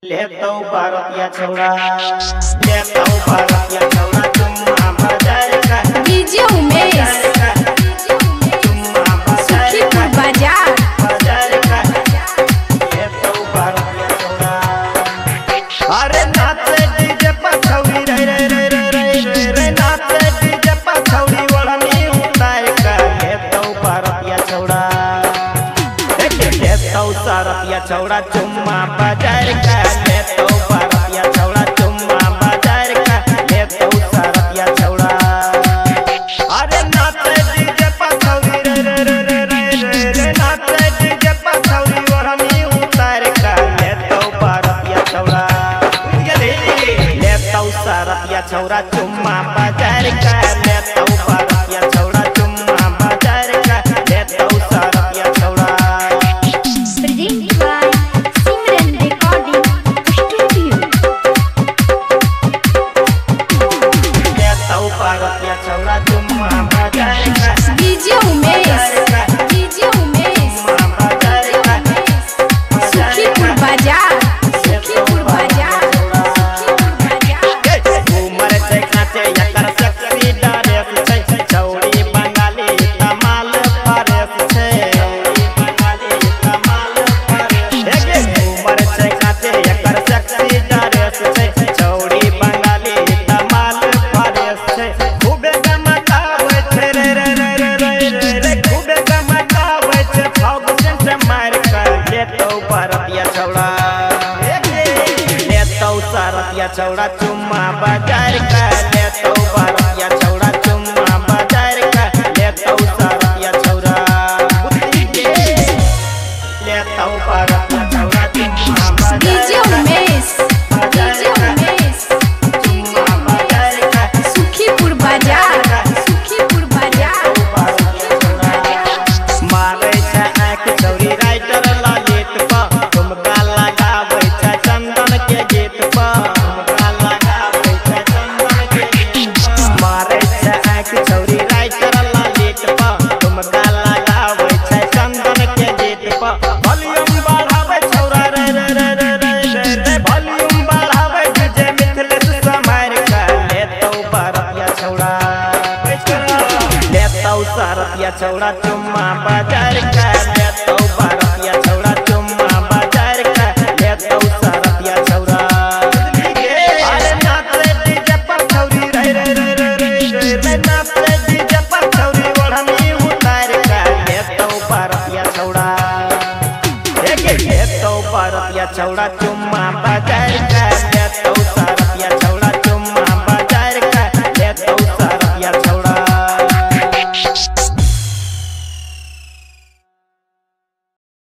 लेतो भारतीय छौड़ा लेतो भारतीय छौड़ा चुम्मा बाजार का डीजे उमेश चुम्मा सुखीपुर बाजार का लेतो भारतीय छौड़ा अरे नाचे डीजे पर छौड़ी रे रे रे रे रे रे नाचे डीजे पर छौड़ी वड़नी उतार का लेतो भारतीय छौड़ा लेतो सारथिया छौड़ा चुम्मा बाजार का लेतो भारतीय छौड़ा चुम्मा बाजार का लेतो सारथिया छौड़ा अरे नाचे डीजे पर छौड़ी रे रे रे रे रे रे नाचे डीजे पर छौड़ी वरनी उतार का लेतो भारतीय छौड़ा लेतो सारथिया छौड़ा चुम्मा बाजार का लेतो भारतीय छौड़ा चुम्मा बाजार का लेतो सारथिया छौड़ा present by Simran recording studio लेतो भारतीय छौड़ा चुम्मा बाजार का डीजे उमेश चुम्मा बाजार का सुखीपुर बाजार सुखीपुर बाजार घूमर से खाचे यकर सेक्सी डारेस छै छौड़ी बंगाली कमाल फरेस छै छौड़ी बंगाली कमाल फरेस हे घूमर से खाचे यकर सेक्सी डारेस छै छौड़ी बंगाली कमाल फरेस छै खूबे गमकावे छै रे रे रे रे रे रे खूबे गमकावे छै फौगन से मार कर लेतो भारतीय छौड़ा लेतो सारथिया छौड़ा चुम्मा बाजार का लेतो भारतीय छौड़ा चुम्मा बाजार का लेतो सारथिया छौड़ा लेतो भारतीय छौड़ा चुम्मा डीजे बाजार उमेश चुम्मा बाजार का सुखीपुर बाजार सुखीपुर बाजार मारे छै आँख छौड़ी राइटर ललित पर ठुमका लगाबै छै चंदन के गीत पर ठुमका लगाबै छै चंदन के गीत पर मारे छै आँख छौड़ी राइटर ललित पर ठुमका लगाबै छै चंदन के गीत पर वॉल्यूम बढ़ाबै छौड़ा रे रे रे रे रे रे वॉल्यूम बढ़ाबै डीजे मिथिलेश समार का लेतो भारतीय छौड़ा लेतो सारथिया छौड़ा चुम्मा बाजार का लेतो भारतीय छौड़ा चुम्मा बाजार का लेतो सारथिया छौड़ा अरे नाचे डीजे पर छौड़ी रे रे रे रे रे रे नाचे डीजे पर छौड़ी वड़नी उतार का लेतो भारतीय छौड़ा लेतो भारतीय छौड़ा चुम्मा बाजार का लेतो